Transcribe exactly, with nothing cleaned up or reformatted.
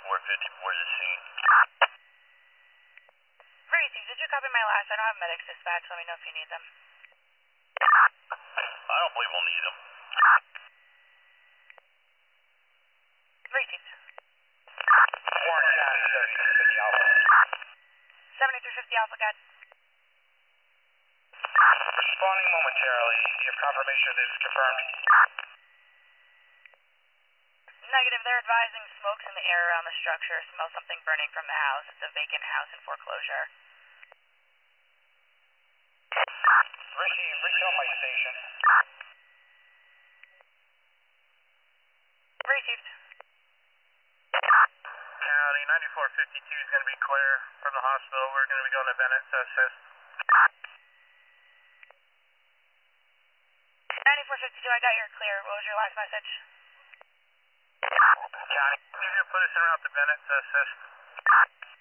ninety-four fifty-four is the scene. Racing, did you copy my last? I don't have medics dispatch. Let me know if you need them. I don't believe we'll need them. Racing. Warren John, seventy-three fifty Alpha. seventy-three fifty Alpha, got. Responding momentarily. You have confirmation that it's confirmed. Negative, they're advising smokes in the air around the structure. Smell something burning from the house. It's a vacant house in foreclosure. Receive, retell my station. Received. County, ninety-four fifty-two is going to be clear from the hospital. We're going to be going to Bennett to assist. ninety-four fifty-two, I got your clear. What was your last message? County, you can put us en route to Bennett to assist.